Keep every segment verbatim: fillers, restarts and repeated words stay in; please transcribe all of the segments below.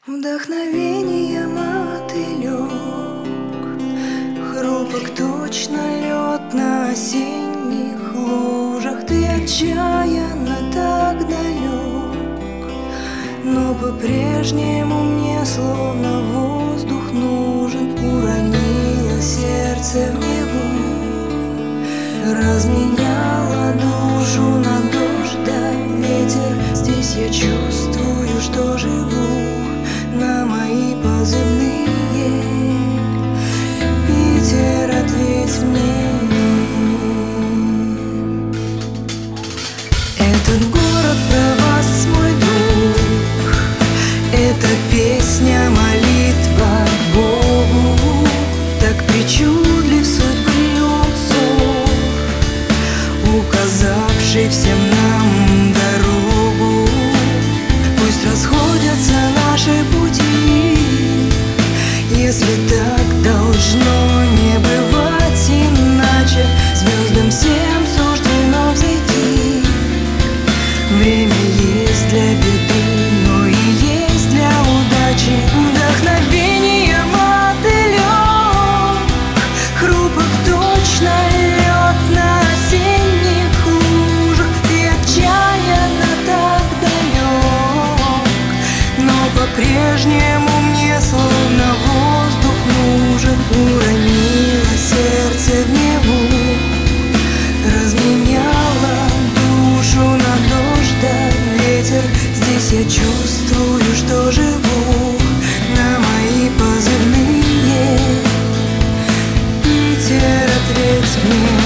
Вдохновение мотылек, хрупок точно лед на осенних лужах. Ты отчаянно так далек, но по-прежнему мне словно воздух нужен. Уронила сердце в небо, разменяла душу на дождь да ветер. Здесь я чувствую, что живу. На мои позывные Питер, ответь мне. Этот город про вас, мой друг, эта песня, молитва Богу. Так причудлив судьбы узор, указавший всем нам дорогу. Пусть расходятся наши пути, если так должно не бывать иначе. Звездам всем суждено взойти. Время есть для беды, но и есть для удачи. Вдохновение мотылек, хрупок точно лед на осенних лужах. Ты отчаянно так далек, но по-прежнему мне словно воздух нужен. Уронила сердце в небо, разменяла душу на дождь да ветер. Здесь я чувствую, что живу. На мои позывные Питер, ответь мне.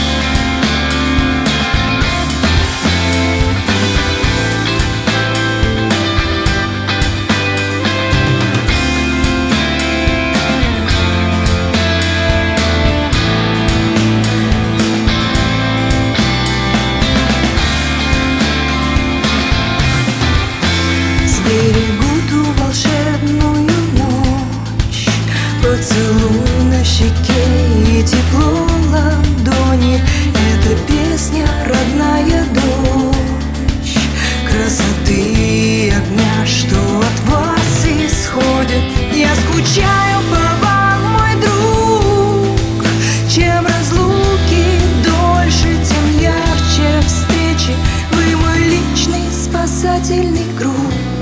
Берегу ту волшебную ночь, поцелуй на щеке и тепло ладони. Эта песня, родная дочь, красоты и огня, что от вас исходит. Я скучаю по вам, мой друг. Чем разлуки дольше, тем ярче встречи. Вы мой личный спасательный круг.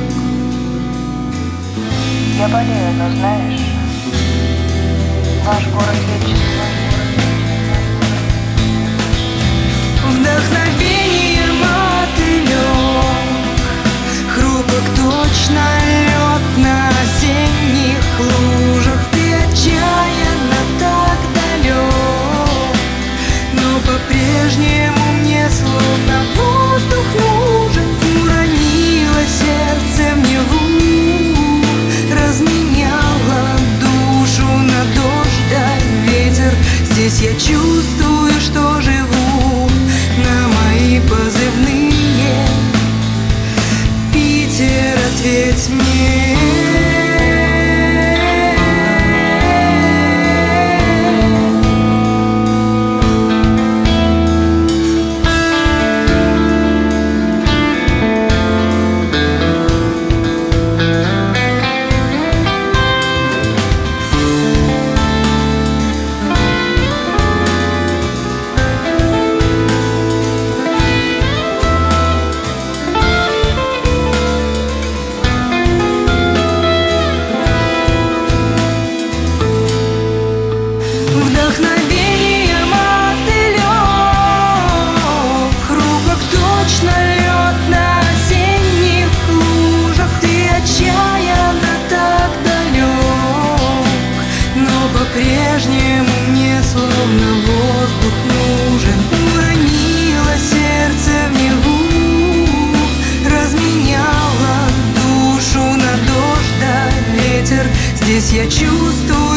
Я болею, но знаешь, наш город лечит. Вдохновение мотылек, хрупок точно лед на осенних лужах. Ты отчаянно так далек, но по-прежнему мне словно воздух нужен. Уронила сердце в Неву, разменяла душу на дождь да ветер. Здесь я чувствую, что живу. На мои позывные Питер, ответь мне. Вдохновение мотылек, хрупок точно лед на осенних лужах. Ты отчаянно так далек, но по-прежнему мне словно воздух нужен. Уронила сердце в Неву, разменяла душу на дождь да ветер. Здесь я чувствую,